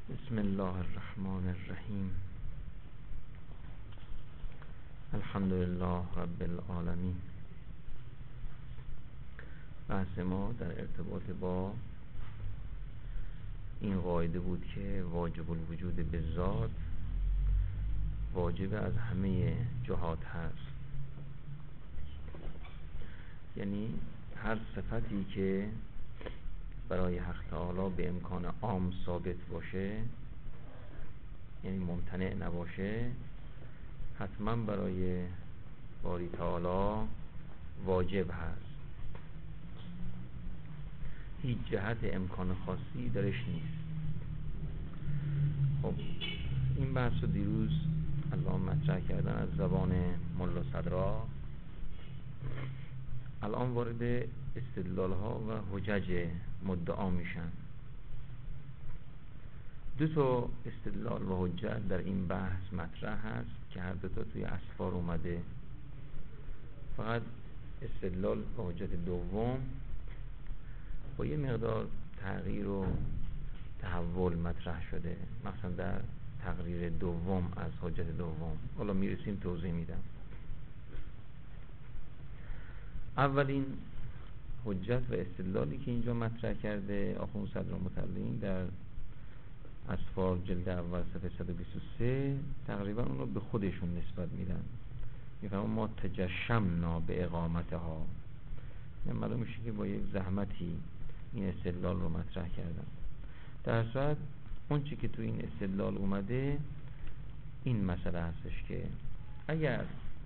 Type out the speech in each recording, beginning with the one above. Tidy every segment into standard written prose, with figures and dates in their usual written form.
بسم الله الرحمن الرحیم. الحمد لله رب العالمین. بحث ما در ارتباط با این قاعده بود که واجب الوجود به ذات واجب از همه جهات هست، یعنی هر صفتی که برای حق تعالی به امکان عام ثابت باشه، یعنی ممتنع نباشه، حتما برای باری تعالی واجب هست. هیچ جهت امکان خاصی درش نیست. خب این بحث رو دیروز الان مطرح کردن از زبان ملا صدرا. الان وارد استدلال ها و حجج مدعا میشن. دو تا استدلال و حجت در این بحث مطرح هست که هر دو تا توی اسفار اومده. فقط استدلال و حجت دوم با یه مقدار تغییر و تحول مطرح شده، مثلا در تقریر دوم از حجت دوم. حالا میرسیم توضیح میدم. اولین حجت و استدلالی که اینجا مطرح کرده آخوند صدرالمتعلین در اسفار جلد اول صفحه 123 تقریبا اونو به خودشون نسبت میدن. میفرمان ما تجشمنا به اقامتها، یعنی معلوم میشه که با یک زحمتی این استدلال رو مطرح کردن. در صورت اون چی که تو این استدلال اومده این مسئله هستش که اگر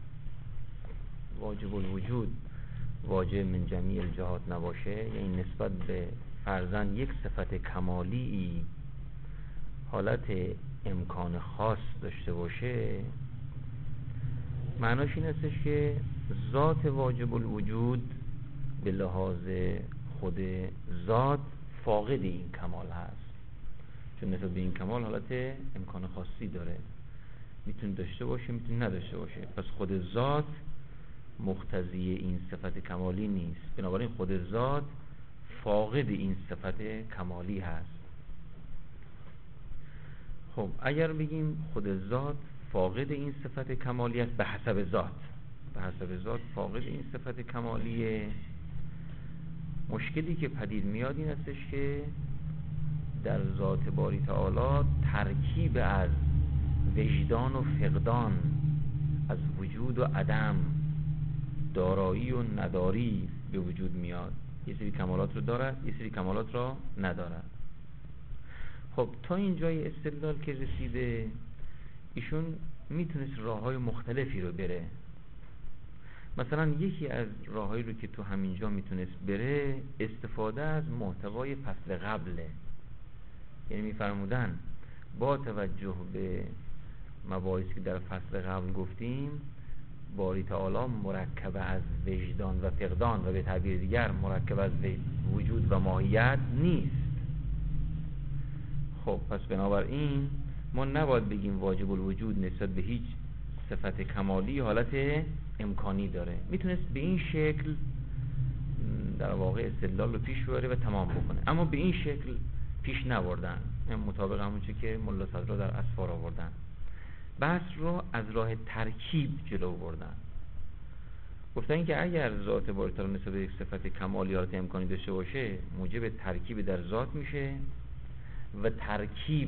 واجب الوجود واجب من جمیع الجهات نباشه، یعنی نسبت به فرضاً یک صفت کمالی حالت امکان خاص داشته باشه، معناش این هستش که ذات واجب الوجود به لحاظ خود ذات فاقد این کمال هست، چون نسبت به این کمال حالت امکان خاصی داره، میتونه داشته باشه میتونه نداشته باشه. پس خود ذات مقتضی این صفت کمالی نیست، بنابراین خود ذات فاقد این صفت کمالی هست. خب اگر بگیم خود ذات فاقد این صفت کمالی است، به حسب ذات فاقد این صفت کمالیه، مشکلی که پدید میاد این هستش که در ذات باری تعالی ترکیب از وجدان و فقدان، از وجود و عدم، دارایی و نداری به وجود میاد. یه سری کمالات رو داره، یه سری کمالات رو نداره. خب تا اینجای استدلال که رسیده، ایشون میتونست راههای مختلفی رو بره. مثلا یکی از راههایی رو که تو همینجا میتونست بره استفاده از محتوای فصل قبله، یعنی میفرمودن با توجه به مباحثی که در فصل قبل گفتیم باری تعالی مرکب از وجدان و فقدان و به تعبیر دیگر مرکب از وجود و ماهیت نیست. خب پس بنابراین ما نباید بگیم واجب الوجود نسبت به هیچ صفت کمالی حالت امکانی داره. میتونست به این شکل در واقع استدلال رو پیش ببره و تمام بکنه، اما به این شکل پیش نبردن، مطابق همون چه که ملا صدرا در اسفار آوردن. بحث رو از راه ترکیب جلو بردن. گفتن که اگر ذات باری تعالی نسبت به یک صفت کمالی حالت امکانی داشته باشه، موجب ترکیب در ذات میشه و ترکیب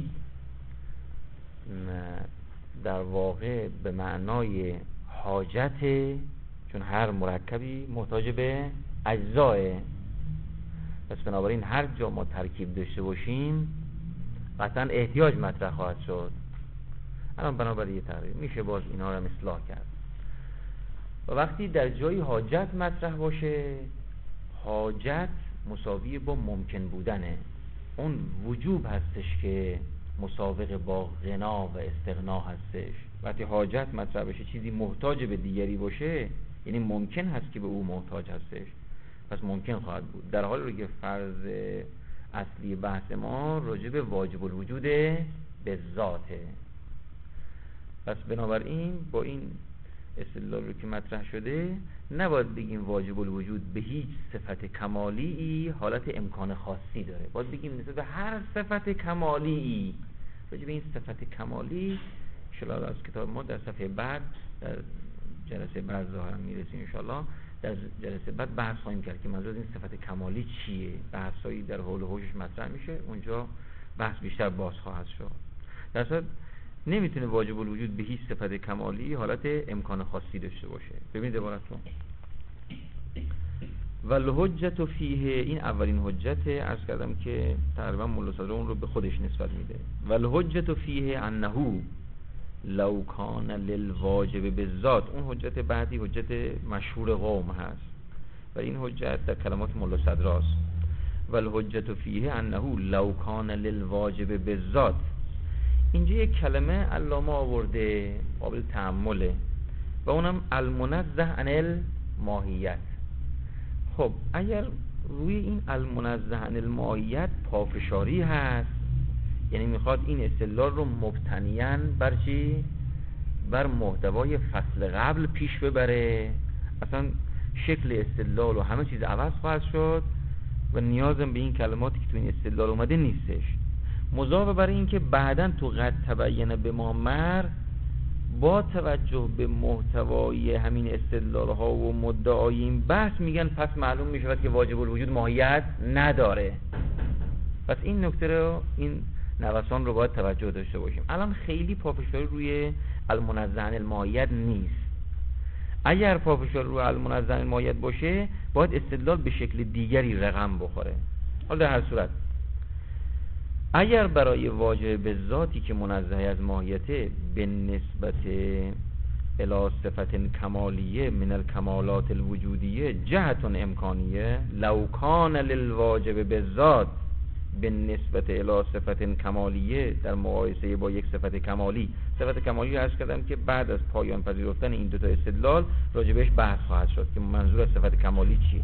در واقع به معنای حاجته، چون هر مرکبی محتاج به اجزاه. پس بنابراین هر جا ما ترکیب داشته باشیم قطعا احتیاج مطرح خواهد شد. الان بنابراین یه تغییر میشه باز اینا رو اصلاح کرد. و وقتی در جای حاجت مطرح باشه، حاجت مساوی با ممکن بودنه. اون وجوب هستش که مساوق با غنا و استغنا هستش. وقتی حاجت مطرح بشه، چیزی محتاج به دیگری باشه، یعنی ممکن هست که به او محتاج هستش، پس ممکن خواهد بود. در حالی رو که فرض اصلی بحث ما راجع به واجب الوجود به ذاته. پس بنابراین با این استدلال رو که مطرح شده نباید بگیم واجب الوجود به هیچ صفت کمالی حالت امکان خاصی داره. باید بگیم نسبت به هر صفت کمالی راجع به این صفت کمالی انشاءالله از کتاب ما در صفحه بعد در جلسه بعد ظاهرا میرسیم انشاءالله، در جلسه بعد بحث خواهیم کرد که منظور این صفت کمالی چیه. بحثایی در حول و حوشش مطرح میشه، اونجا بحث بیشتر باز خواهد شد. در اصل نمیتونه واجب الوجود به هیچ صفت کمالی حالت امکان خاصی داشته باشه. ببینید عبارتون والحجت فیه، این اولین حجت، عرض کردم که تقریبا مولا صدر اون رو به خودش نسبت میده. والحجت فیه انه لو کان للواجب بالذات، اون حجت بعدی حجت مشهور قوم هست و این حجت در کلمات مولا صدر است. والحجت فیه انه لو کان للواجب بالذات، اینجا یک کلمه علامه آورده قابل تأمله و اونم المنزه عن الماهیت. خب اگر روی این المنزه عن الماهیت پافشاری هست، یعنی میخواد این استدلال رو مبتنیاً بر چی؟ بر محتوای فصل قبل پیش ببره، اصلا شکل استدلال و همه چیز عوض خواهد شد و نیازم به این کلماتی که تو این استدلال اومده نیستش. مضافه بر این که بعداً تو قد تبین به ما مر، با توجه به محتوای همین استدلال ها و مدعای این بحث میگن پس معلوم میشه که واجب الوجود ماهیت نداره. پس این نکته رو، این نوسان رو باید توجه داشته باشیم. الان خیلی پافشاری روی المنزه عن الماهیت نیست. اگر پافشاری روی المنزه عن الماهیت باشه باید استدلال به شکل دیگری رقم بخوره. حالا در هر صورت اگر برای واجب به ذاتی که منزه از ماهیته به نسبت الی صفت کمالیه من الکمالات الوجودیه جهت امکانیه، لو کان للواجب به ذات به نسبت الی صفت کمالیه، در مقایسه با یک صفت کمالی. صفت کمالی رو عرض کردم که بعد از پایان پذیرفتن این دوتا استدلال راجبش بحث خواهد شد که منظور از صفت کمالی چیه.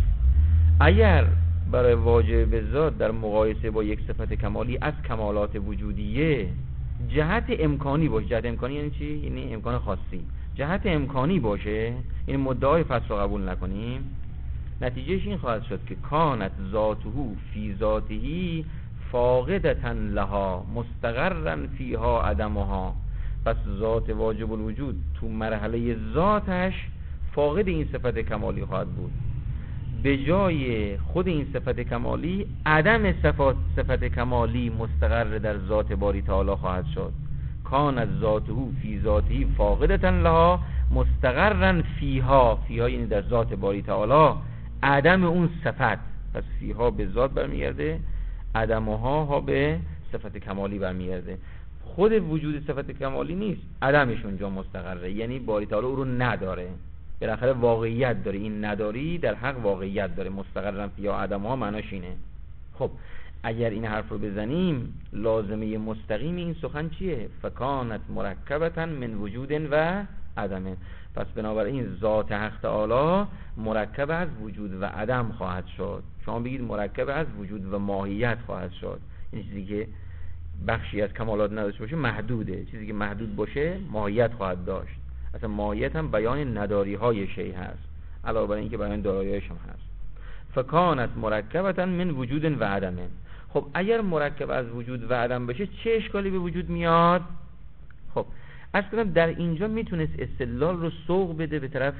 اگر برای واجب به ذات در مقایسه با یک صفت کمالی از کمالات وجودیه جهت امکانی باشه، جهت امکانی یعنی چی؟ یعنی امکان خاصی. جهت امکانی باشه، این مدعای فصل رو قبول نکنیم، نتیجهش این خواهد شد که کانت ذاته فی ذاته فاقدتا لها مستقرا فیها عدمها، پس ذات واجب الوجود تو مرحله ذاتش فاقد این صفت کمالی خواهد بود. به جای خود این صفت کمالی عدم صفت کمالی مستقر در ذات باری تعالی خواهد شد. کانت ذاته فی ذاته فاقدتا لها مستقرا فیها، فیها یعنی در ذات باری تعالی، عدم اون صفت. پس فیها به ذات برمیگرده، عدمها ها به صفت کمالی برمیگرده. خود وجود صفت کمالی نیست، عدمش اونجا مستقره، یعنی باری تعالی او رو نداره، بالاخره واقعیت داره. این نداری در حق واقعیت داره. مستقرا فیها عدمها معناش اینه. خب اگر این حرف رو بزنیم لازمه مستقیم این سخن چیه؟ فکانت مرکبتا من وجود و عدمه. پس بنابراین ذات حق تعالی مرکب از وجود و عدم خواهد شد. شما بگید مرکب از وجود و ماهیت خواهد شد. این چیزی که بخشی از کمالات نداشته باشه محدوده، چیزی که محدود باشه ماهیت خواهد داشت. اصلا ماهیت هم بیان نداری های شیء هست، علاوه بر اینکه بیان دارایی‌هاش هم هست. فکانت مرکبتا من وجود و عدمه. خب اگر مرکب از وجود و عدم باشه چه اشکالی به وجود میاد؟ خب اصلا در اینجا میتونست استدلال رو سوق بده به طرف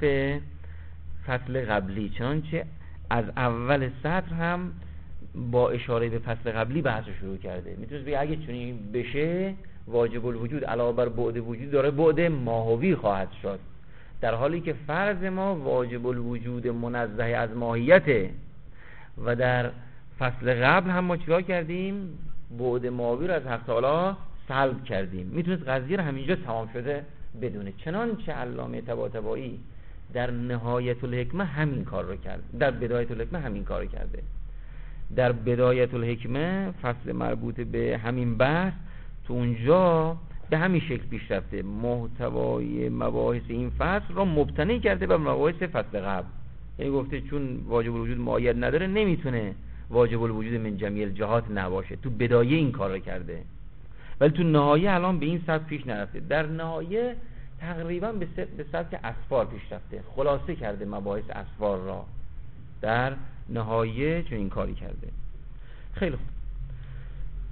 فصل قبلی، چنانچه از اول سطر هم با اشاره به فصل قبلی بحث شروع کرده. میتونست بگه اگه چنین بشه واجب الوجود علاوه بر بعد وجود داره بعد ماهوی خواهد شد، در حالی که فرض ما واجب الوجود منزه از ماهیته و در فصل قبل هم ما چیکار کردیم؟ بعد ماهوی رو از حق تعالی سلب کردیم. میتونست قضیه رو همینجا تمام شده بدونه، چنانچه علامه طباطبایی در نهایت الحکمه همین کار رو کرد، در بدایت الحکمه همین کار رو کرده. در بدایت الحکمه فصل مربوط به همین بحث تو اونجا به همین شکل پیش رفته، محتوای مباحث این فصل رو مبتنی کرده بر مباحث فصل قبل. یعنی گفته چون واجب الوجود مایه نداره نمیتونه واجب الوجود من جمیع الجهات نباشه. تو بدایه این کار رو کرده، ولی تو نهایه الان به این سطح پیش نرفته. در نهایه تقریبا به سطح اسفار پیش رفته، خلاصه کرده مباحث اسفار را در نهایه چون این کاری کرده. خیلی خوب.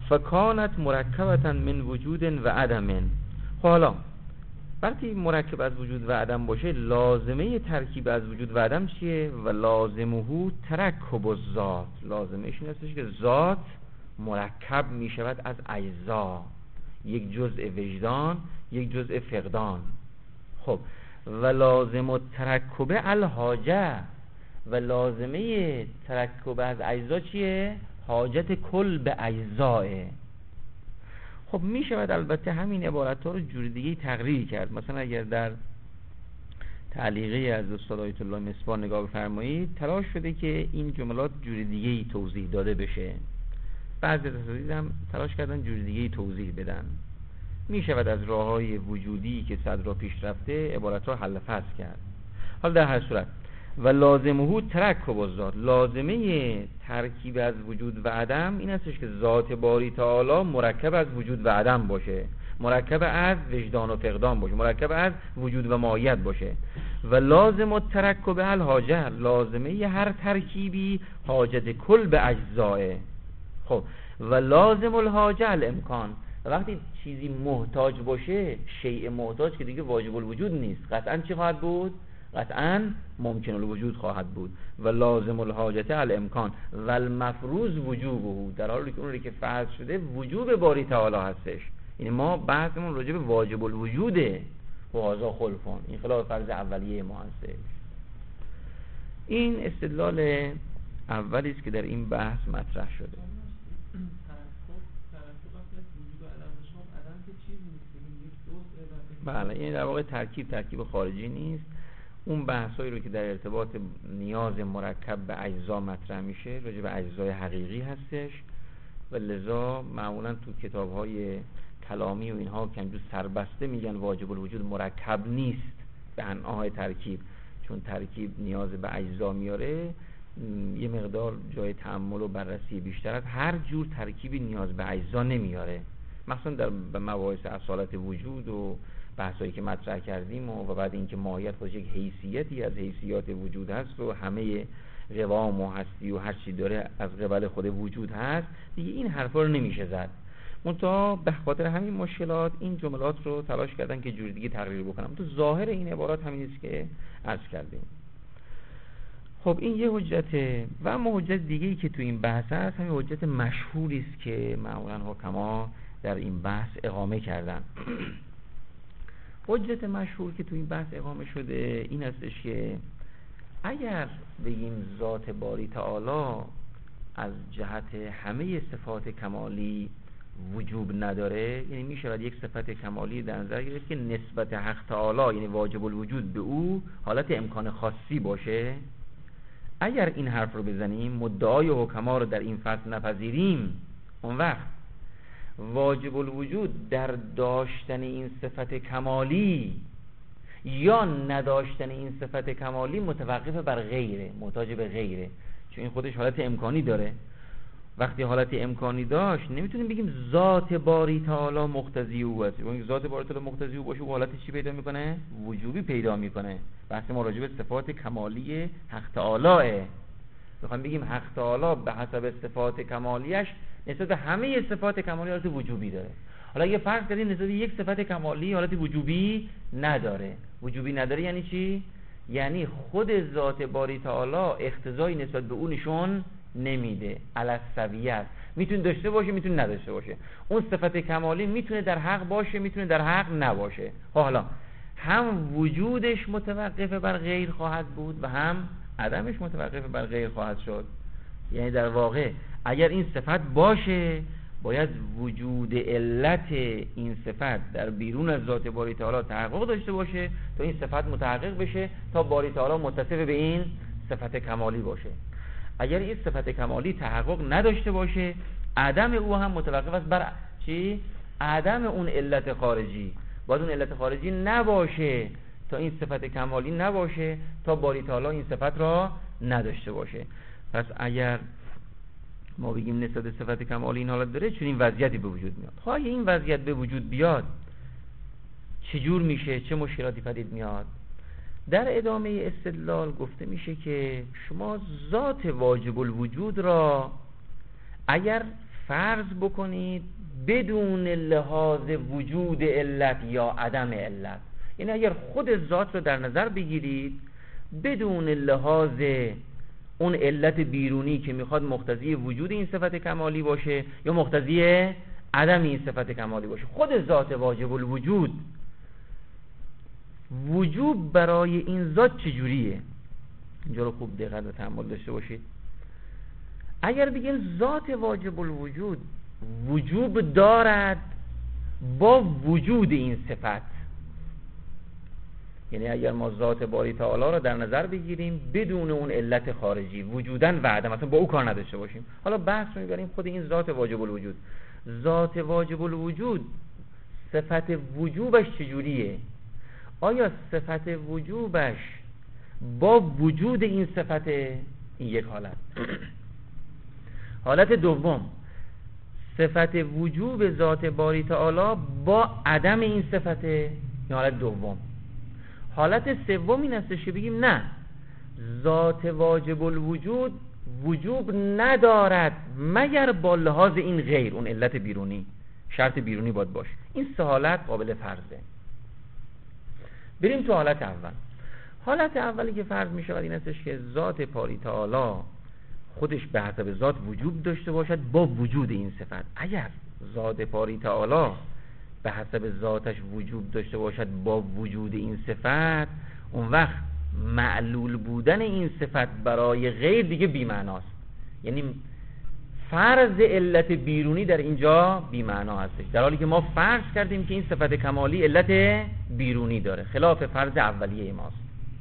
فکانت مرکبتا من وجود و عدم. حالا وقتی مرکب از وجود و عدم باشه، لازمه ترکیب از وجود و عدم چیه؟ و لازمه ترکب الذات، لازمش این هستش که ذات مرکب می شود از اجزا، یک جزء وجدان، یک جزء فقدان. خب و لازم الترکب الحاجه، و لازمه ترکب از اجزا چیه؟ حاجت کل به اجزاه. خب می شود البته همین عبارت ها رو جور دیگه تقریر کرد. مثلا اگر در تعلیقه از استاد آیت الله مصباح نگاه بفرمایید، تلاش شده که این جملات جور دیگه توضیح داده بشه. بعضی از اساتید هم تلاش کردن جور دیگه توضیح بدن. می شود از راههای وجودی که صدرا پیش رفته عبارت ها حل فصل کرد. حالا در هر صورت و لازمه ترکب الذات، لازمه ترکیب از وجود و عدم این هستش که ذات باری تعالی مرکب از وجود و عدم باشه، مرکب از وجدان و فقدان باشه، مرکب از وجود و ماهیت باشه. و لازم الترکب الحاجه، لازمه هر ترکیبی حاجت کل به اجزاه. خب و لازم الحاجه الامکان، وقتی چیزی محتاج باشه، شیء محتاج که دیگه واجب الوجود نیست، قطعاً چی خواهد بود؟ قطعاً ممکن الوجود خواهد بود. و لازم الحاجت الامکان و المفروض وجوبه، در حالی که اون که فرض شده وجوب باری تعالی هستش. یعنی ما بحثمون راجع به واجب الوجوده و هذا خلفان، این خلاف فرض اولیه ما هستش. این استدلال اولی است که در این بحث مطرح شده. بله، این در واقع ترکیب خارجی نیست. اون بحثایی رو که در ارتباط نیاز مرکب به اجزا مطرح میشه راجع به اجزای حقیقی هستش و لذا معمولا تو کتاب‌های کلامی و اینها کمجور سربسته میگن واجب الوجود مرکب نیست به انواع ترکیب، چون ترکیب نیاز به اجزا میاره، یه مقدار جای تأمل و بررسی بیشتر از هر جور ترکیبی نیاز به اجزا نمیاره. مثلا در مباحث اصالت وجود و بحثایی که مطرح کردیم و بعد اینکه ماهیت خودش یک حیثیتی از حیثیات وجود هست و همه قوام و هستی و هر چی داره از قبل خود وجود هست، دیگه این حرفا رو نمیشه زد. منتها به خاطر همین مشکلات این جملات رو تلاش کردن که جور دیگه تقریر بکنم. تو ظاهر این عبارات همین است که عرض کردیم. خب این یه حجته و اما حجت دیگه‌ای که تو این بحث هست همین حجت مشهوری است که معمولاً حکما در این بحث اقامه کردن. حجت مشهور که تو این بحث اقامه شده این هستش که اگر بگیم ذات باری تعالی از جهت همه صفات کمالی وجوب نداره، یعنی میشه یک صفت کمالی در نظر گرفت که نسبت حق تعالی یعنی واجب الوجود به او حالت امکان خاصی باشه، اگر این حرف رو بزنیم، مدعای حکما رو در این فصل نپذیریم، اون وقت واجب الوجود در داشتن این صفت کمالی یا نداشتن این صفت کمالی متوقف بر غیره، محتاج به غیره، چون این خودش حالت امکانی داره. وقتی حالت امکانی داشت نمیتونیم بگیم ذات باری تعالی مقتضی او است. اون ذات باری تعالی مقتضی او باشه، او حالت چی پیدا میکنه؟ وجوبی پیدا میکنه. بحث ما راجع به صفات کمالی حق تعالیه. میخوایم بگیم حق تعالی به حسب صفات کمالیش نسبت به همه صفات کمالی حالت وجوبی داره. حالا اگه فرض کردیم نسبت به یک صفت کمالی حالت وجوبی نداره. وجوبی نداره یعنی چی؟ یعنی خود ذات باری تعالی اقتضایی نسبت به اون نشون نمیده، علی السویه است. میتونه داشته باشه، میتونه نداشته باشه. اون صفت کمالی میتونه در حق باشه، میتونه در حق نباشه. حالا هم وجودش متوقف بر غیر خواهد بود و هم عدمش متوقف بر غیر خواهد شد. یعنی در واقع اگر این صفت باشه باید وجود علت این صفت در بیرون از ذات باری تعالی تحقق داشته باشه تا این صفت متحقق بشه، تا باری تعالی متصف به این صفت کمالی باشه. اگر این صفت کمالی تحقق نداشته باشه، عدم او هم متوقف است بر چی؟ عدم اون علت خارجی. باید اون علت خارجی نباشه تا این صفت کمالی نباشه، تا باری تعالی این صفت را نداشته باشه. پس اگر ما بگیم نسبت صفت کمالی این حالت داره، چون این وضعیتی به وجود میاد. اگه این وضعیت به وجود بیاد چجور میشه؟ چه مشکلاتی پدید میاد؟ در ادامه استدلال گفته میشه که شما ذات واجب الوجود را اگر فرض بکنید بدون لحاظ وجود علت یا عدم علت. یعنی اگر خود ذات رو در نظر بگیرید بدون لحاظ اون علت بیرونی که میخواد مقتضی وجود این صفت کمالی باشه یا مقتضی عدم این صفت کمالی باشه، خود ذات واجب الوجود، وجوب برای این ذات چجوریه؟ اینجا رو خوب دقت و تأمل داشته باشید. اگر بگیم ذات واجب الوجود وجوب دارد با وجود این صفت، یعنی اگر ما ذات باری تعالی رو در نظر بگیریم بدون اون علت خارجی وجودن و عدم، مثلا با او کار نداشته باشیم، حالا بحث رو میبریم خود این ذات واجب الوجود. ذات واجب الوجود صفت وجوبش چجوریه؟ آیا صفت وجوبش با وجود این صفت؟ این یک حالت. حالت دوم، صفت وجوب ذات باری تعالی با عدم این صفت. این حالت دوم. حالت سوم این هستش که بگیم نه، ذات واجب الوجود وجوب ندارد مگر با لحاظ این غیر، اون علت بیرونی، شرط بیرونی باید باشه. این سه حالت قابل فرضه. بریم تو حالت اول. حالت اولی که فرض می شود این هستش که ذات باری تعالی خودش به حسب ذات وجوب داشته باشد با وجود این صفت. اگر ذات باری تعالی به حسب ذاتش وجوب داشته باشد با وجود این صفت، اون وقت معلول بودن این صفت برای غیر دیگه بی‌معناست. یعنی فرض علت بیرونی در اینجا بی‌معنا هستش، در حالی که ما فرض کردیم که این صفت کمالی علت بیرونی داره، خلاف فرض اولیه ماست.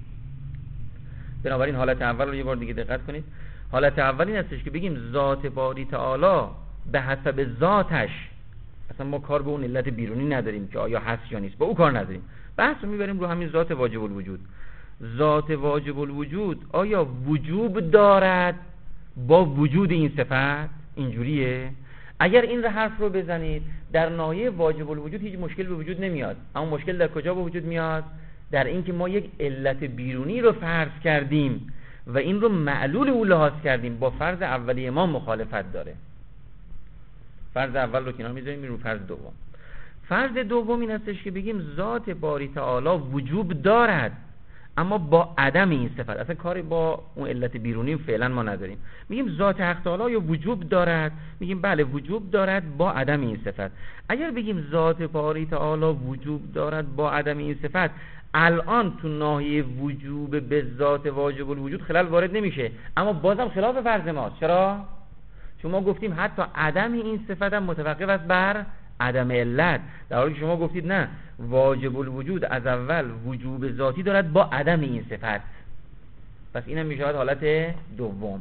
بنابراین حالت اول رو یه بار دیگه دقت کنید. حالت اول این هستش که بگیم ذات باری تعالی به حسب ذاتش، اصلا ما کار به اون علت بیرونی نداریم که آیا هست یا نیست، با او کار نداریم، بحث رو میبریم رو همین ذات واجب الوجود. ذات واجب الوجود آیا وجوب دارد با وجود این صفت؟ اینجوریه. اگر این حرف رو بزنید در ناحیه واجب الوجود هیچ مشکل به وجود نمیاد، اما مشکل در کجا به وجود میاد؟ در این که ما یک علت بیرونی رو فرض کردیم و این رو معلول او لحاظ کردیم، با فرض اولیه ما مخالفت داره. فرض اول رو کنار میذاریم، رو فرض دوم. فرض دوم این هستش که بگیم ذات باری تعالی وجوب دارد اما با عدم این صفت، اصلا کاری با اون علت بیرونی فعلا ما نداریم. میگیم ذات حق تعالی یا وجوب دارد، میگیم بله وجوب دارد با عدم این صفت. اگر بگیم ذات باری تعالی وجوب دارد با عدم این صفت، الان تو ناحیه وجوب به ذات واجب الوجود خلل وارد نمیشه، اما بازم خلاف فرض ماست. چرا؟ چون ما گفتیم حتی عدم این صفت هم متوقف است بر عدم علت، در حالی که شما گفتید نه، واجب الوجود از اول وجوب ذاتی دارد با عدم این صفت. پس اینم میشود حالت دوم.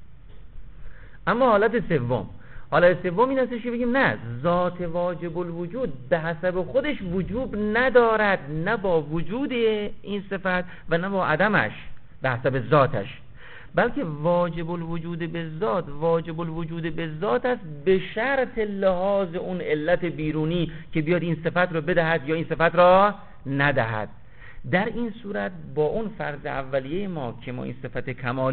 اما حالت سوم، حالت سوم این هستش که بگیم نه، ذات واجب الوجود به حسب خودش وجوب ندارد، نه با وجود این صفت و نه با عدمش به حسب ذاتش، بلکه واجب الوجود به ذات واجب الوجود به ذات است به شرط لحاظ اون علت بیرونی که بیاد این صفت رو بدهد یا این صفت را ندهد. در این صورت با اون فرض اولیه ما که ما این صفت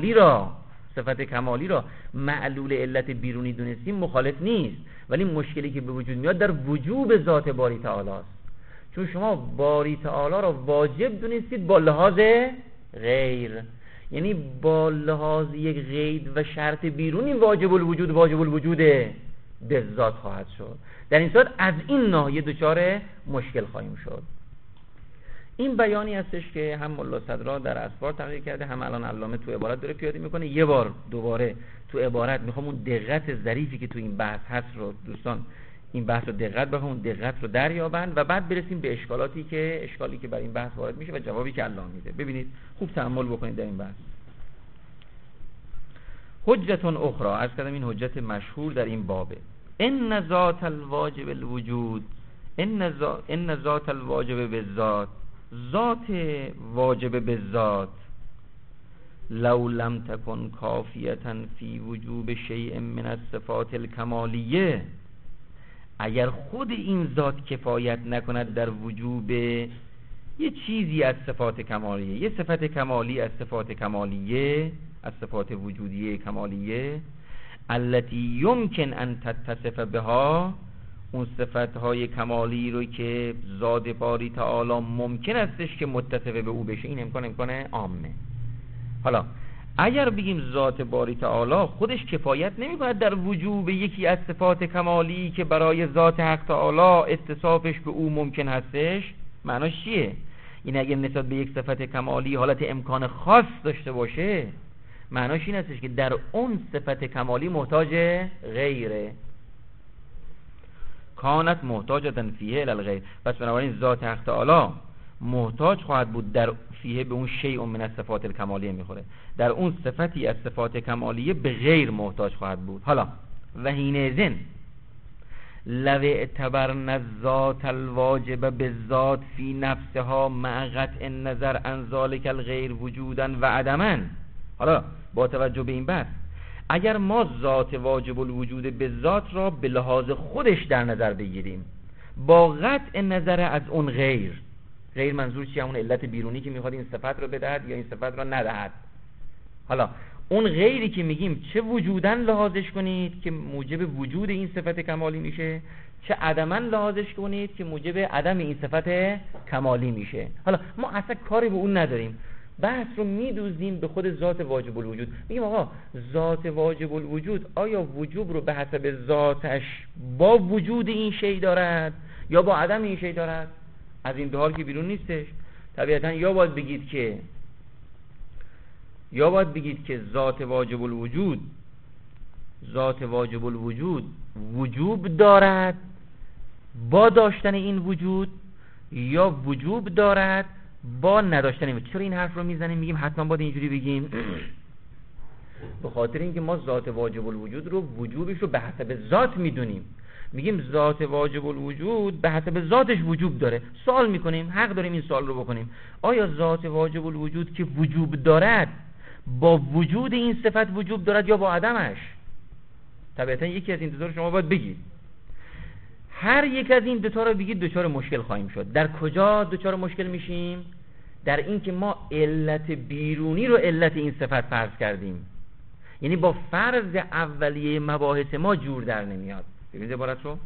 کمالی را معلول علت بیرونی دونستیم مخالف نیست، ولی مشکلی که به وجود میاد در وجوب ذات باری تعالی است. چون شما باری تعالی را واجب دونستید با لحاظ غیر، یعنی با لحاظ یک قید و شرط بیرونی واجب الوجود به ذات خواهد شد. در این صورت از این ناحیه دچار مشکل خواهیم شد. این بیانی هستش که هم ملا صدرا در اسفار تحقیق کرده، هم الان علامه تو عبارت داره پیاده میکنه. یه بار دوباره تو عبارت میخوام اون دقت ظریفی که تو این بحث هست رو دوستان این بحث رو دقت بخون، اون دقت رو دریابند و بعد برسیم به اشکالی که بر این بحث وارد میشه و جوابی که علامه میده. ببینید خوب تأمل بکنید در این بحث. حجت اخرى، عرض کردم این حجت مشهور در این بابه، ان ذات الواجب الوجود، ان ذات الواجب بالذات، ذات واجب بالذات، لو لم تكن کافیتا فی وجوب شیء من الصفات الکمالیه، اگر خود این ذات کفایت نکند در وجوب یه چیزی از صفات کمالیه، یه صفت کمالی از صفات کمالیه، از صفات وجودیه کمالیه، التي یمکن ان تتصف بها، اون صفتهای کمالی رو که ذات باری تعالی ممکن استش که متصف به او بشه. این امکان عامه. حالا اگر بگیم ذات باری تعالی خودش کفایت نمی‌کند در وجوب یکی از صفات کمالی که برای ذات حق تعالی اتصافش به او ممکن هستش، معناش چیه؟ این اگر نسبت به یک صفت کمالی حالت امکان خاص داشته باشه، معناش این هستش که در اون صفت کمالی محتاج غیره. کانت محتاجتن فیه الالغیر، پس بنابراین ذات حق تعالی محتاج خواهد بود در فیه به اون شیء من الصفات الکمالیه میخوره، در اون صفتی از صفات کمالیه به غیر محتاج خواهد بود. حالا و حینئذ لو اعتبرنا الذات الواجب بالذات فی نفسها مع قطع النظر عن ذلک الغیر وجودا و عدما. حالا با توجه به این بحث، اگر ما ذات واجب الوجود به ذات را به لحاظ خودش در نظر بگیریم با قطع نظر از اون غیر منظور چیه؟ اون علت بیرونی که میخواد این صفت رو بدهد یا این صفت رو ندهد. حالا اون غیری که میگیم چه وجوداً لحاظش کنید که موجب وجود این صفت کمالی میشه، چه عدماً لحاظش کنید که موجب عدم این صفت کمالی میشه. حالا ما اصلا کاری به اون نداریم، بحث رو میدوزیم به خود ذات واجب الوجود. میگیم آقا ذات واجب الوجود آیا وجوب رو به حسب ذاتش با وجود این شی دارد یا با عدم این شی دارد؟ از این دو حال که بیرون نیستش. طبیعتا یا باید بگید که ذات واجب الوجود وجوب دارد با داشتن این وجود، یا وجوب دارد با نداشتن این وجود. چرا این حرف رو میزنیم؟ میگیم حتما باید اینجوری بگیم به خاطر اینکه ما ذات واجب الوجود رو وجوبش رو به حسب ذات میدونیم. میگیم ذات واجب الوجود به حسب ذاتش وجوب داره. سوال میکنیم، حق داریم این سوال رو بکنیم، آیا ذات واجب الوجود که وجوب دارد با وجود این صفت وجوب دارد یا با عدمش؟ طبیعتا یکی از این دو تا شما باید بگید. هر یک از این دو تا رو بگید دچار مشکل خواهیم شد. در کجا دچار مشکل میشیم؟ در این که ما علت بیرونی رو علت این صفت فرض کردیم، یعنی با فرض اولیه مباحث ما جور در نمیاد. ببینید عبارت رو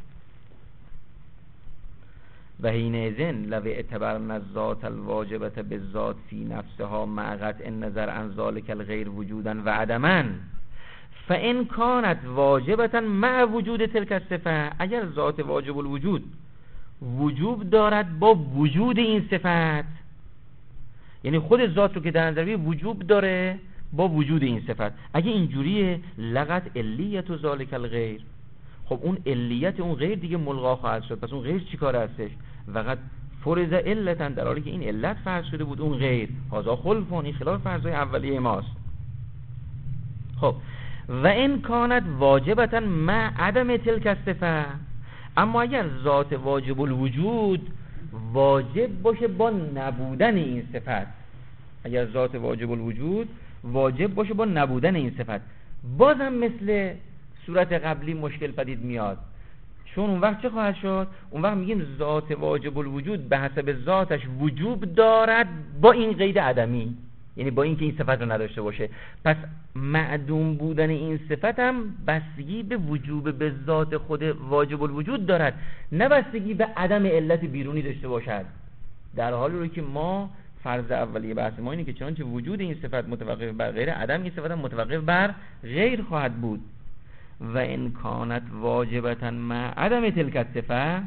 و حینئذ لو اعتبرنا الذات الواجبة بالذات فی نفسها مع قطع النظر عن ذلک الغیر وجودا و عدما فان کانت واجبة مع وجود تلک الصفه، اگر ذات واجب الوجود وجوب دارد با وجود این صفت، یعنی خود ذات رو که در نظر بگیریم وجوب داره با وجود این صفت، اگه اینجوریه لغت علیت ذلک الغیر، خب اون علیت اون غیر دیگه ملغا خواهد شد. پس اون غیر چی کار هستش؟ فقط فرض علتا، در حالی که این علت فرض شده بود اون غیر. هذا خلفون، این خلاف فرضای اولیه ماست. خب و این کانت واجبتا مع عدم تلک الصفه، اما اگر ذات واجب الوجود واجب باشه با نبودن این صفت، اگر ذات واجب الوجود واجب باشه با نبودن این صفت، بازم مثل صورت قبلی مشکل پدید میاد. چون اون وقت چه خواهد شد؟ اون وقت میگیم ذات واجب الوجود به حسب ذاتش وجوب دارد با این قید عدمی، یعنی با اینکه این صفت رو نداشته باشه. پس معدوم بودن این صفت هم بستگی به وجوب به ذات خود واجب الوجود دارد، نه بستگی به عدم علت بیرونی داشته باشد. در حالی رو که ما فرض اولیه بحث ما اینه که چنانچه وجود این صفت متوقف بر غیر، عدم این صفت هم متوقف بر غیر خواهد بود. و ان کانت واجبتا مع عدم تلک الصفه،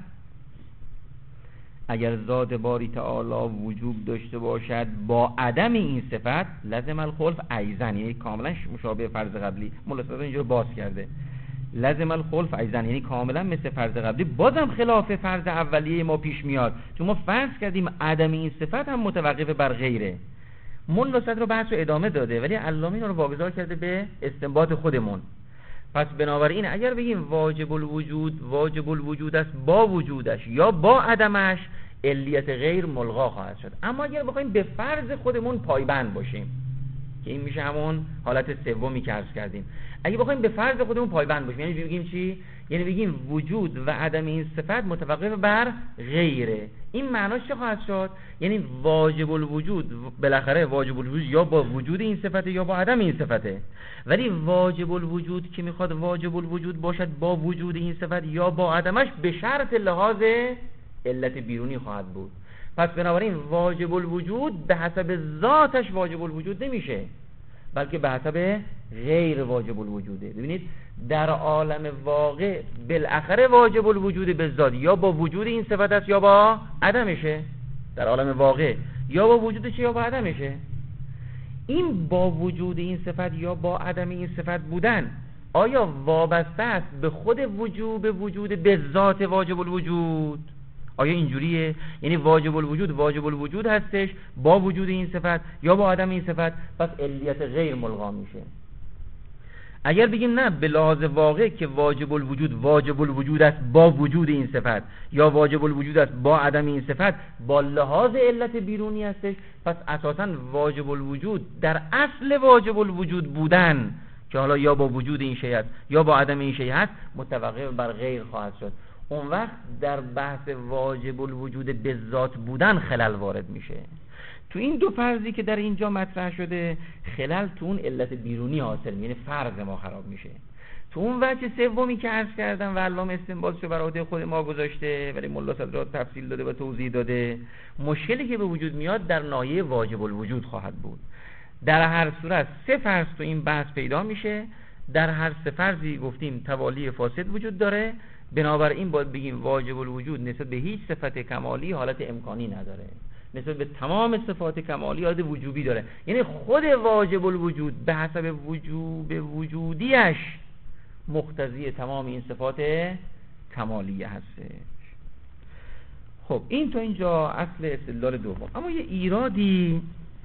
اگر ذات باری تعالی وجوب داشته باشد با عدم این صفت، لازم الخلف ایضا، یعنی کاملا مشابه فرض قبلی. مولا صدر اینجا باز کرده، لازم الخلف ایضا، یعنی کاملا مثل فرض قبلی بازم خلاف فرض اولیه ما پیش میاد، چون ما فرض کردیم عدم این صفت هم متوقف بر غیره. مولا صدر بحث رو ادامه داده، ولی علامه رو واگذار کرده به استنباط خودمون. پس بنابراین اگر بگیم واجب الوجود است با وجودش یا با عدمش، علیت غیر ملغا خواهد شد. اما اگر بخوایم به فرض خودمون پایبند باشیم، که این میشه همون حالت سومی که عرض کردیم. اگه بخوایم به فرض خودمون پایبند باشیم، یعنی بگیم چی؟ یعنی بگیم وجود و عدم این صفت متوقف بر غیره. این معناش چه خواهد شد؟ یعنی واجب الوجود، بالاخره واجب الوجود یا با وجود این صفته یا با عدم این صفته. ولی واجب الوجود که میخواد واجب الوجود باشد با وجود این صفت یا با عدمش، به شرط لحاظ علت بیرونی خواهد بود. پس بنابراین واجب الوجود به حسب ذاتش واجب الوجود نمیشه، بلکه به حسب غیر واجب الوجوده. ببینید در عالم واقع بالاخره واجب الوجود به ذات یا با وجود این صفت است یا با عدمشه. در عالم واقع یا با وجودش یا با عدمشه. این با وجود این صفت یا با عدم این صفت بودن آیا وابسته است به خود وجود به ذات واجب الوجود؟ آیا اینجوریه؟ یعنی واجب الوجود هستش با وجود این صفت یا با عدم این صفت، پس علیت غیر ملغا میشه. اگر بگیم نه، به لحاظ واقع که واجب الوجود است با وجود این صفت یا واجب الوجود است با عدم این صفت، با لحاظ علت بیرونی هستش، پس اساساً واجب الوجود در اصل واجب الوجود بودن که حالا یا با وجود این شیء است یا با عدم این شیء است، متوقف بر غیر خواهد شد. اون وقت در بحث واجب الوجود به ذات بودن خلل وارد میشه. تو این دو فرضی که در اینجا مطرح شده، خلل تو اون علت بیرونی حاصل، یعنی فرض ما خراب میشه. تو اون وجه سومی که عرض کردم و علامه استنباطش بر عهده خود ما گذاشته ولی ملا صدرات تفصیل داده و توضیح داده، مشکلی که به وجود میاد در ناحیه واجب الوجود خواهد بود. در هر صورت سه فرض تو این بحث پیدا میشه. در هر سه فرضی گفتیم توالی فاسد وجود داره، بنابراین باید بگیم واجب الوجود نسبت به هیچ صفت کمالی حالت امکانی نداره، نسبت به تمام صفات کمالی حالت وجوبی داره. یعنی خود واجب الوجود به حسب وجودیش مقتضی تمام این صفات کمالیه هستش. خب این تا اینجا اصل استدلال دوم. اما یه ایرادی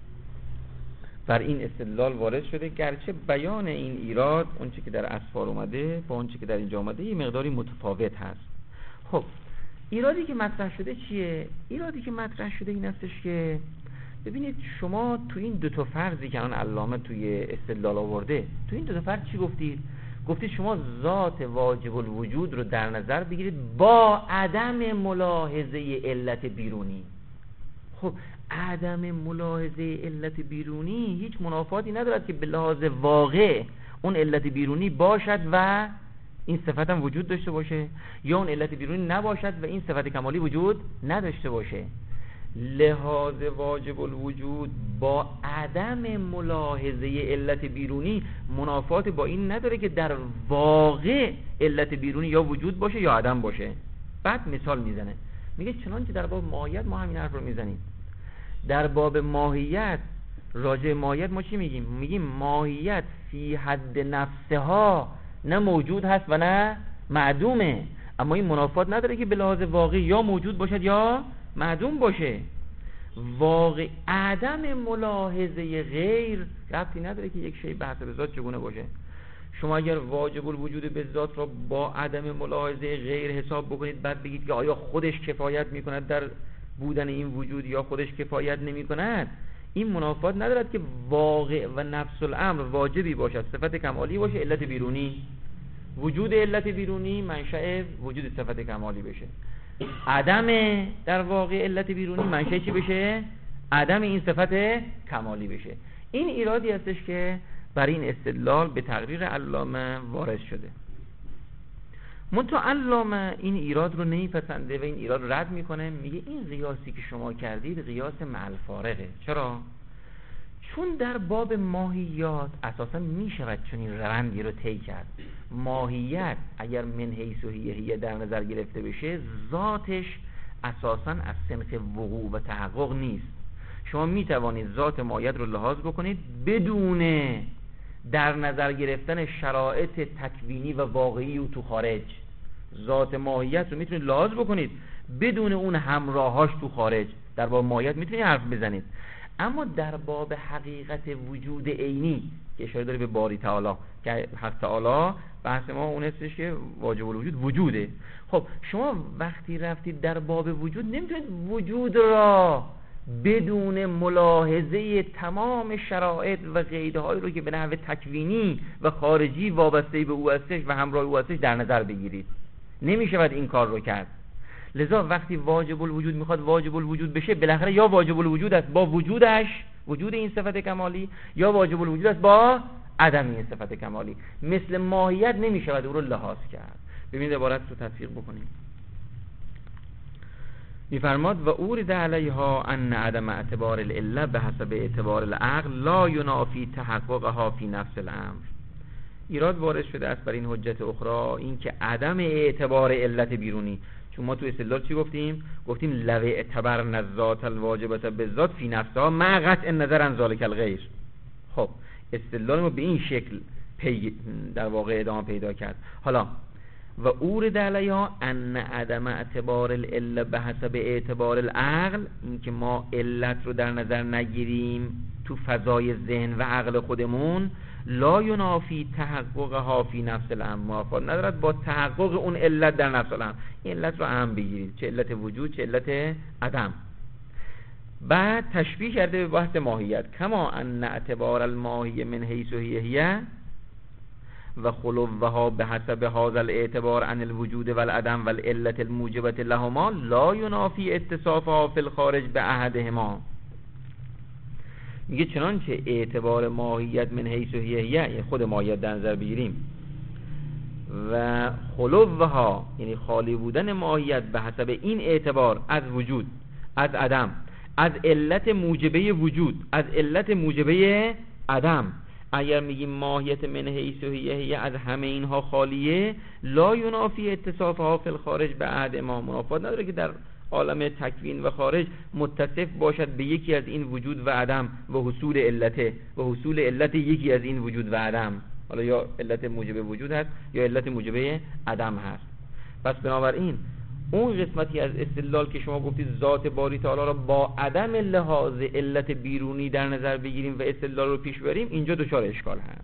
بر این استدلال وارد شده، گرچه بیان این ایراد اونچه که در اسفار اومده با اونچه که در اینجا اومده یه مقداری متفاوت هست. خب ایرادی که مطرح شده چیه؟ ایرادی که مطرح شده این هستش که ببینید شما تو این دو تا فرضی که الان علامه توی استدلال آورده، تو این دو تا فرض چی گفتید؟ گفتید شما ذات واجب الوجود رو در نظر بگیرید با عدم ملاحظه علت بیرونی. خب عدم ملاحظه علت بیرونی هیچ منافاتی ندارد که به لحاظ واقع اون علت بیرونی باشد و این صفت هم وجود داشته باشه، یا اون علت بیرونی نباشد و این صفت کمالی وجود نداشته باشه. لحاظ واجب الوجود با عدم ملاحظه علت بیرونی منافات با این نداره که در واقع علت بیرونی یا وجود باشه یا عدم باشه. بعد مثال میزنه، میگه چنانچه در باب ماهیت ما همین حرف رو میزنیم. در باب ماهیت، راجع ماهیت ما چی میگیم؟ میگیم ماهیت فی حد نفسها نه موجود هست و نه معدومه، اما این منافات نداره که به لحاظ واقعی یا موجود باشد یا معدوم باشه. واقع عدم ملاحظه غیر ربطی نداره که یک شی به حسب ذات چگونه باشه. شما اگر واجب الوجود به ذات را با عدم ملاحظه غیر حساب بکنید، بعد بگید که آیا خودش کفایت میکند در بودن این وجود یا خودش کفایت نمیکند، این منافات ندارد که واقع و نفس الامر واجبی باشد، صفت کمالی باشه، علت بیرونی وجود علت بیرونی منشأ وجود صفت کمالی بشه، عدم در واقع علت بیرونی منشأ چی بشه؟ عدم این صفت کمالی بشه. این ایرادی هستش که برای این استدلال به تقریر علامه وارد شده. منتها علامه این ایراد رو نمیپسنده و این ایراد رو رد میکنه، میگه این قیاسی که شما کردید قیاس مع الفارقه. چرا؟ چون در باب ماهیات اساسا میشود چنین روندی رو طی کرد. ماهیت اگر من حیث و هیه در نظر گرفته بشه، ذاتش اساسا از سنخ وقوع و تحقق نیست. شما میتوانید ذات ماهیت رو لحاظ بکنید بدون در نظر گرفتن شرایط تکوینی و واقعی و تو خارج. ذات ماهیت رو میتونید لحاظ بکنید بدون اون همراهاش تو خارج. در باب ماهیت میتونید حرف بزنید، اما در باب حقیقت وجود عینی که اشاره داره به باری تعالی، که حق تعالی بحث ما اون هستش که واجب الوجود وجوده. خب شما وقتی رفتید در باب وجود نمیتونید وجود را بدون ملاحظه تمام شرایط و قیدهایی رو که به نحو تکوینی و خارجی وابسته به او هستش و همراه او هستش در نظر بگیرید. نمیشود این کار رو کرد. لذا وقتی واجب الوجود میخواد واجب الوجود بشه، بالاخره یا واجب الوجود است با وجودش، وجود این صفت کمالی، یا واجب الوجود است با عدم این صفت کمالی. مثل ماهیت نمیشود او رو لحاظ کرد. ببینید عبارت رو تطبیق بکنیم. میفرماد و اورد علیها ان عدم اعتبار العله به حسب اعتبار العقل لا ینافی تحققها فی نفس الامر. ایراد وارد شده است بر این حجت اخرى، این که عدم اعتبار علت بیرونی، چون ما تو استدلال چی گفتیم؟ گفتیم لو اعتبرنا الذات الواجبه بالذات فی نفسها مع قطع النظر عن ذلک الغیر. خب استدلال ما به این شکل در واقع ادامه پیدا کرد. حالا و اورد علیها ان عدم اعتبار العله به حسب اعتبار العقل، این که ما علت رو در نظر نگیریم تو فضای ذهن و عقل خودمون، لا ینافی تحققها فی نفس الامر، موافقت ندارد با تحقق اون علت در نفس الامر. این علت رو اهم بگیرید، چه علت وجود چه علت عدم. بعد تشبیه کرده به بحث ماهیت، کما ان اعتبار الماهی من حیث هی و خلوها به حسب هذا الاعتبار عن الوجود والعدم والعلت الموجبه لهما لا ینافی اتصافها فی الخارج به احدهما. میگه چنانچه اعتبار ماهیت من حیث هی خود ماهیت در نظر بگیریم و خلوها یعنی خالی بودن ماهیت به حسب این اعتبار از وجود، از عدم، از علت موجبه وجود، از علت موجبه عدم، اگر میگیم ماهیت من حیث هی از همه اینها خالیه، لا ینافی اتصافها فی الخارج به احدهما، منافات نداره که در عالم تکوین و خارج متصف باشد به یکی از این وجود و عدم و حصول علته و حصول علت یکی از این وجود و عدم. حالا یا علت موجبه وجود هست یا علت موجبه عدم هست. پس بنابراین اون قسمتی از استدلال که شما گفتید ذات باری تعالی را با عدم لحاظ علت بیرونی در نظر بگیریم و استدلال رو پیش بریم، اینجا دچار اشکال هست.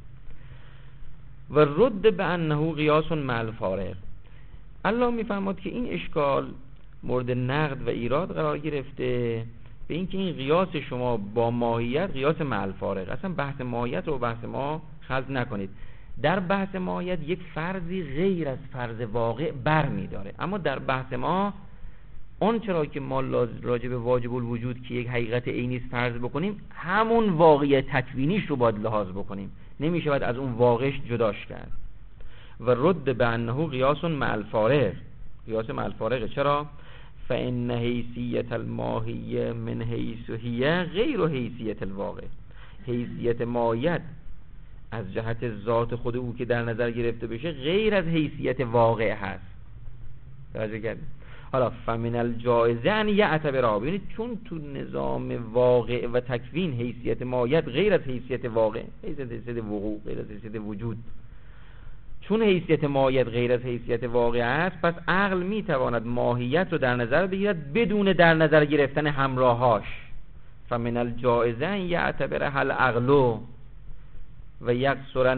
و رد به انه قیاس مع الفارق. الله میفرماد که این اشکال مورد نقد و ایراد قرار گرفته به اینکه این قیاس شما با ماهیت قیاس مع الفارق. اصلا بحث ماهیت رو بحث ما خلط نکنید. در بحث ماهیت یک فرضی غیر از فرض واقع بر می داره، اما در بحث ما اون چرا که ما راجع به واجب الوجود که یک حقیقت عینی است فرض بکنیم، همون واقع تکوینیش رو باید لحاظ بکنیم، نمی شود از اون واقعش جداش کرد. و رد به انه قیاس مع الفارق، قیاس مع الفارق. چرا؟ فان حیثیت الماهیه من حیث هی غیر حیثیت الواقع. حیثیت ماهیت از جهت ذات خود او که در نظر گرفته بشه غیر از حیثیت واقع هست. توجه کردید؟ حالا فمن الجائز ان یعتبر، ببینید چون تو نظام واقع و تکوین حیثیت ماهیت غیر از حیثیت واقع، حیثیت وقوع غیر از حیثیت وجود، چون حیثیت ماهیت غیر از حیثیت واقع است، پس عقل میتواند ماهیت رو در نظر بگیرد بدون در نظر گرفتن همراهاش. فمن الجائز ان یعتبر هل عقل و یقصر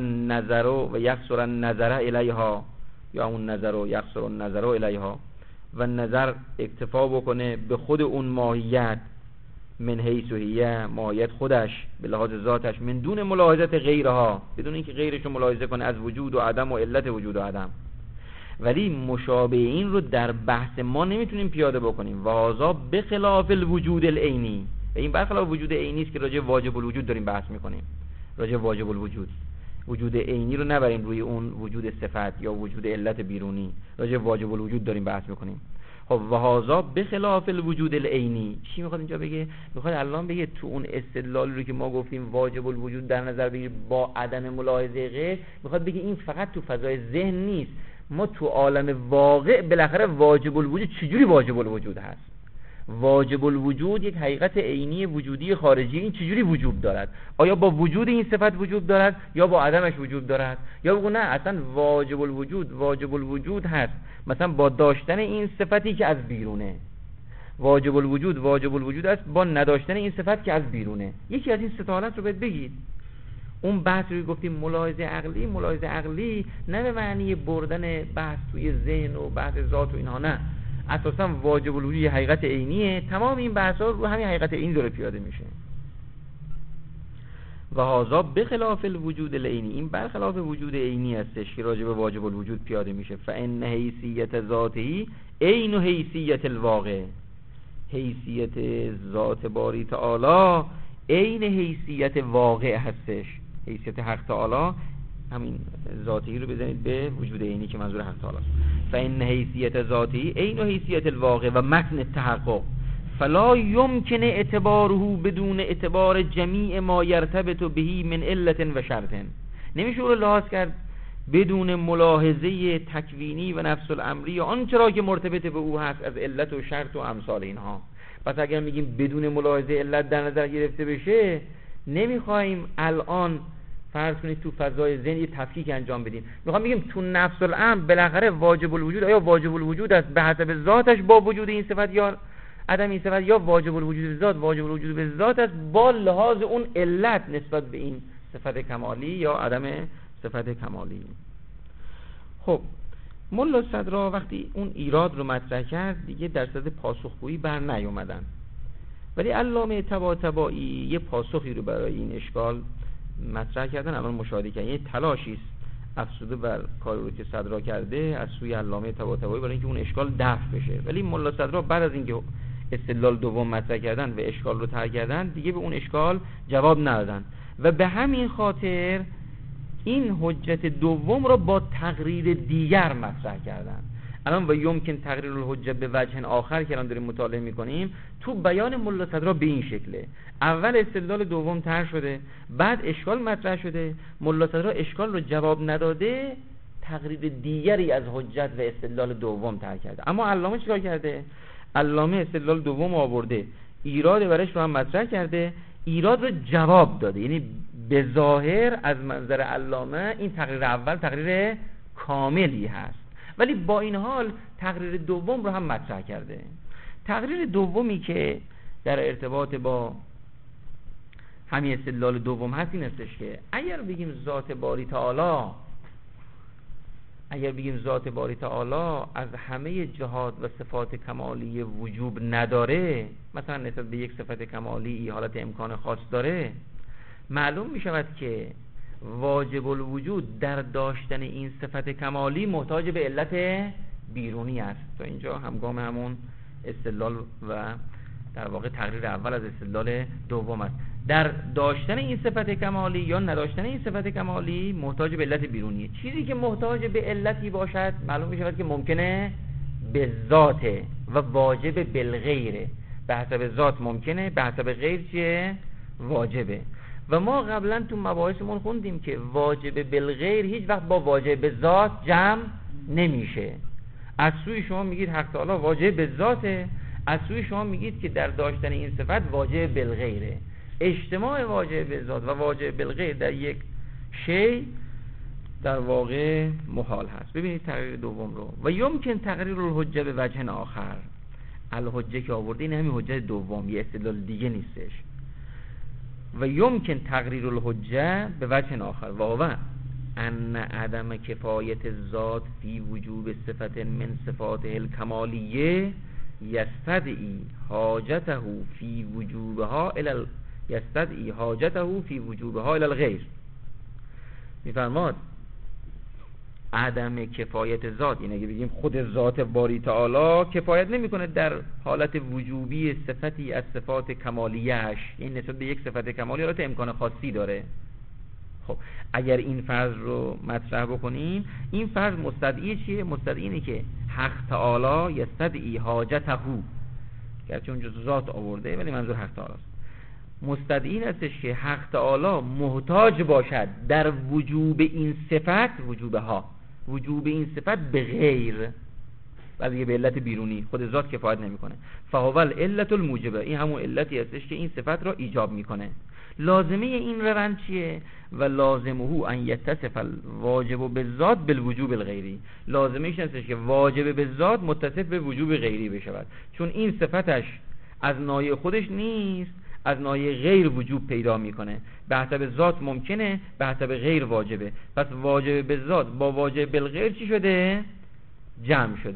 النظر الیها، یا اون نظر و یقصر النظر الیها، و نظر اکتفا بکنه به خود اون ماهیت من حیث هی، ماهیت خودش به لحاظ ذاتش، من دون ملاحظت غیرها، بدون اینکه غیرش رو ملاحظه کنه از وجود و عدم و علت وجود و عدم. ولی مشابه این رو در بحث ما نمیتونیم پیاده بکنیم. و هذا بخلاف الوجود العینی، این برخلاف وجود عینی است که راجع واجب الوجود داریم بحث میکنیم. راجع واجب الوجود، وجود عینی رو نبریم روی اون وجود صفت یا وجود علت بیرونی، راجع واجب الوجود داریم بحث میکنیم. خب و هذا بخلاف الوجود العینی، چی میخواد اینجا بگه؟ میخواد الان بگه تو اون استدلالی رو که ما گفتیم واجب الوجود در نظر بگیر با عدم ملاحظه غیر، میخواد بگه این فقط تو فضای ذهن نیست، ما تو عالم واقع بالاخره واجب الوجود چجوری واجب الوجود هست. واجب الوجود یک حقیقت عینی وجودی خارجی، این چجوری وجود دارد؟ آیا با وجود این صفت وجود دارد یا با عدمش وجود دارد؟ یا بگو نه اصلا واجب الوجود هست مثلا با داشتن این صفتی که از بیرونه. واجب الوجود است با نداشتن این صفت که از بیرونه. یکی از این سه حالت رو بگید. اون بحث رو گفتیم ملاحظه عقلی نه به معنی بردن بحث توی ذهن و بحث ذات و اینها، نه، اساسا واجب الوجود یه حقیقت عینیه، تمام این بحثا رو همین حقیقت عینی داره پیاده میشه. و هذا بخلاف الوجود العینی، این برخلاف وجود عینی هستش که راجع به واجب الوجود پیاده میشه. فان حیثیت ذاتی عین حیثیت الواقع، حیثیت ذات باری تعالی عین حیثیت واقع هستش. حیثیت حق تعالی، همین ذاتی رو بزنید به وجود عینی که منظور حق تعالی است. فان حیثیت ذاتی عین حیثیت الواقع و متن التحقق، فلا يمكن اعتباره بدون اعتبار جمیع ما یرتبط به من علت و شرط. نمیشه رو لحاظ کرد بدون ملاحظه تکوینی و نفس الامری یا آنچه را که مرتبط به او هست از علت و شرط و امثال اینها. پس اگر میگیم بدون ملاحظه علت در نظر گرفته بشه، نمیخوایم الان فرض کنید تو فضای ذهن یه تفکیک انجام بدیم. میخوام بگیم تو نفس الامر بالاخره واجب الوجود آیا واجب الوجود است به حسب ذاتش با وجود این صفت یا عدم این صفت، یا واجب الوجود به ذات واجب الوجود به ذات است با لحاظ اون علت نسبت به این صفت کمالی یا عدم صفت کمالی. خب ملا صدرا وقتی اون ایراد رو مطرح کرد دیگه در صدد پاسخگویی بر نیومدن، ولی علامه طباطبایی یه پاسخی رو برای این اشکال مطرح کردن. الان مشاهده کردن یه تلاشی است افسوده بر کاری رو که صدرا کرده از سوی علامه طباطبایی برای اینکه اون اشکال دفع بشه. ولی ملا صدرا بعد از اینکه استدلال دوم مطرح کردن و اشکال رو طرح کردن دیگه به اون اشکال جواب ندادن و به همین خاطر این حجت دوم رو با تقریر دیگر مطرح کردن. الان و یمکن تقریر الحجه به وجه آخر که الان داریم مطالعه میکنیم تو بیان ملا صدرا به این شکله. اول استدلال دوم طرح شده، بعد اشکال مطرح شده، ملا صدرا اشکال رو جواب نداده، تقریر دیگری از حجت و استدلال دوم طرح کرده. اما علامه چیکار کرده؟ علامه استدلال دوم آورده، ایراد برش رو هم مطرح کرده، ایراد رو جواب داده. یعنی به ظاهر از منظر علامه این تقریر اول تقریر کاملی هست، ولی با این حال تقریر دوم رو هم مطرح کرده. تقریر دومی که در ارتباط با همین استدلال دوم هست این هستش که اگر بگیم ذات باری تعالی از همه جهات و صفات کمالی وجوب نداره، مثلا نسبت به یک صفت کمالی حالت امکان خاص داره، معلوم می شود که واجب الوجود در داشتن این صفت کمالی محتاج به علت بیرونی است. تا اینجا همگام همون استدلال و در واقع تقریر اول از استدلال دوم است. در داشتن این صفت کمالی یا نداشتن این صفت کمالی محتاج به علت بیرونیه. چیزی که محتاج به علتی باشد معلوم می شود که ممکنه به ذاته و واجب بالغیره. به حسب ذات ممکنه، به حسب غیر چیه؟ واجبه. و ما قبلا تو مباحثمون خوندیم که واجب بالغیر هیچ وقت با واجب به ذات جمع نمیشه. از سوی شما میگید حق تعالی واجب به ذاته، از سوی شما میگید که در داشتن این صفت واجب بالغیره. اجتماع واجب به ذات و واجب بالغیر در یک شی در واقع محال هست. ببینید تقریر دوم رو، و یمکن تقریر الحجه به وجه آخر. الحجه که آورده این همین حجت دوم، یه استدلال دیگه نیستش. و یمکن تقریر الحجه به وجه آخر و هو ان عدم کفایت ذات فی وجوب صفت من صفاته الکمالیه یستدعی حاجته فی وجوبها الی الغیر. میفرماد عدم کفایت ذات، یعنی اگه بگیم خود ذات باری تعالی کفایت نمیکنه در حالت وجوبی صفتی از صفات کمالیه‌اش، این نسبت به یک صفت کمالی حالت امکان خاصی داره. خب اگر این فرض رو مطرح بکنیم، این فرض مستدعی چیه؟ مستدعی اینه که حق تعالی یستدعی حاجته، گرچه اونجا ذات آورده ولی منظور حق تعالی است. مستدعی این هستش که حق تعالی محتاج باشد در وجوب این صفت، وجوب این صفت به غیر، بعد به علت بیرونی، خود ذات کفایت نمیکنه. فهو العلت الموجبه، این همون علتی هستش که این صفت را ایجاب میکنه. لازمه این روند چیه؟ و لازمه ان یتصف الواجب بالذات بالوجوب الغیری. لازمش هستش که واجب به ذات متصف به وجوب غیری بشود، چون این صفتش از ناحیه خودش نیست، از ناحیه غیر وجوب پیدا میکنه. به حسب ذات ممکنه، به حسب غیر واجبه. پس واجب به ذات با واجب بالغیر چی شده؟ جمع شده.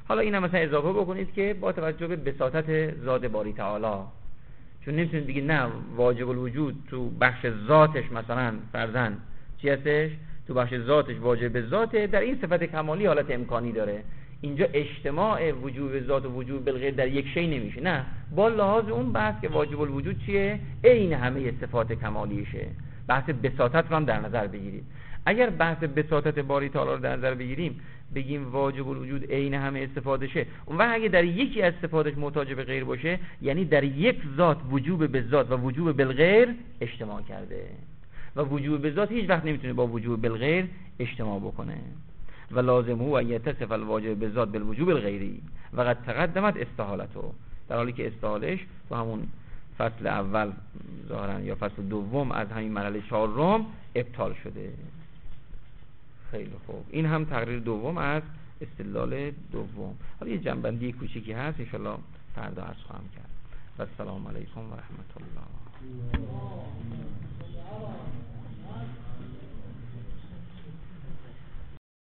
حالا اینم مثلا اضافه بکنید که با توجه به بساطت ذات باری تعالی، چون نمیتونید بگید نه واجب الوجود تو بخش ذاتش مثلا فرضاً چی هستش، تو بخش ذاتش واجب به ذاته، در این صفت کمالی حالت امکانی داره. اینجا اجتماع وجوب ذات و وجوب بالغیر در یک شی نمیشه، نه، با لحاظ اون بحث که واجب الوجود چیه، عین همه صفات کمالیشه. بحث بساطت رو هم در نظر بگیرید. اگر بحث بساطت باری تعالی رو در نظر بگیریم، بگیم واجب الوجود عین همه صفاتشه، اون وقت اگه در یکی از صفاتش محتاج به غیر باشه، یعنی در یک ذات وجوب به ذات و وجوب بالغیر اجتماع کرده و وجوب به ذات هیچ وقت نمیتونه با وجوب بالغیر اجتماع بکنه. و لازم هو ان یتصف الواجب بالذات بالوجوب الغیری و قد تقدمت استحالته، در حالی که استحالش تو همون فصل اول ظاهرا یا فصل دوم از همین مرحله چهارم ابطال شده. خیلی خوب، این هم تقریر دوم از استدلال دوم. حالا یه جنبندی کوچیکی هست ان شاء الله فردا عرض خواهم کرد. و السلام علیکم و رحمت الله.